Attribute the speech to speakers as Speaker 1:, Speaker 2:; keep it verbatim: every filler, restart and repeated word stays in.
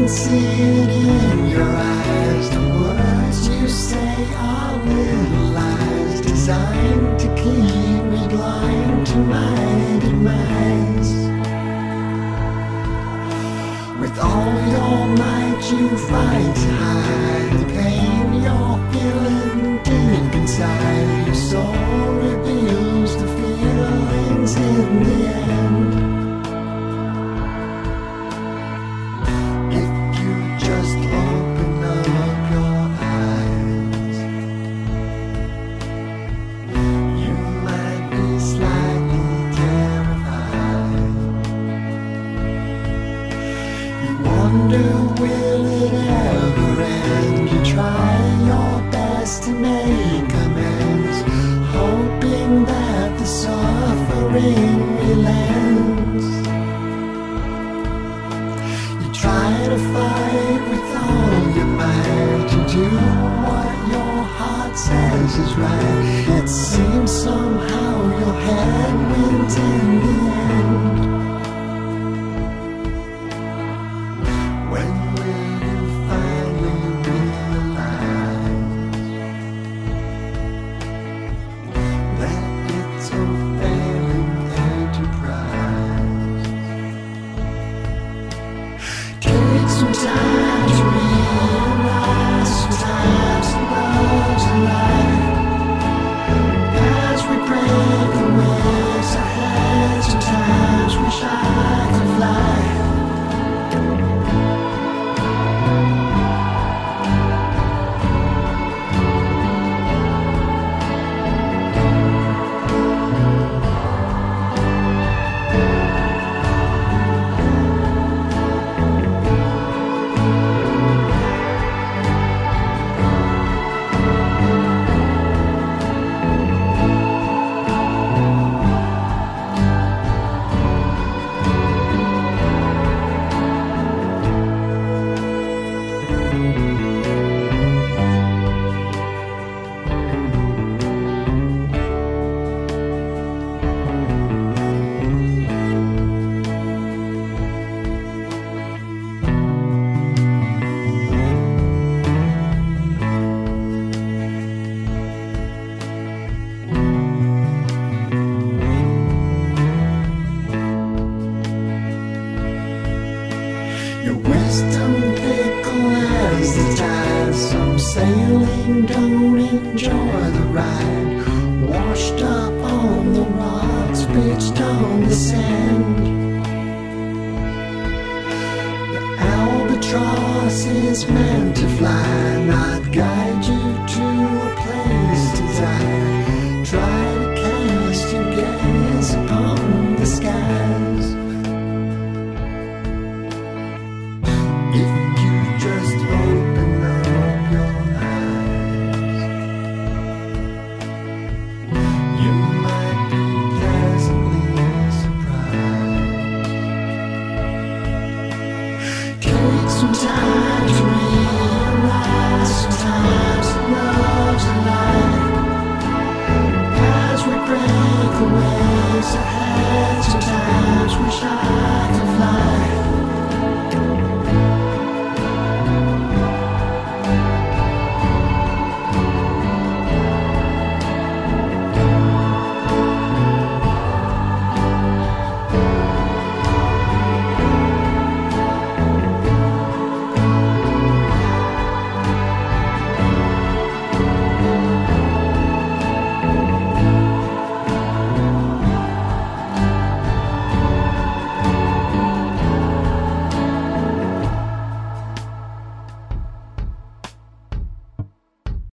Speaker 1: see it in your eyes. The words you say are little lies designed to keep me blind to my demise. With all your might you fight to hide the pain you're feeling deep inside. Your soul reveals the feelings in the end. If you just open up your eyes, you might be slightly terrified. You wonder, will it ever end? You try your best to make amends, hoping that the suffering relents. You try to fight with all your might to do what your heart says is right. It seems somehow your head wins in the end. When will you finally realize that it's a failing enterprise? Take some time to realize sometimes love's a lie. As we break the waves ahead, sometimes wish I could fly. Your wisdom fickle as the tide. Some sailing don't enjoy the ride. Washed up on the rocks, pitched on the sand. The albatross is meant to fly, not guide you to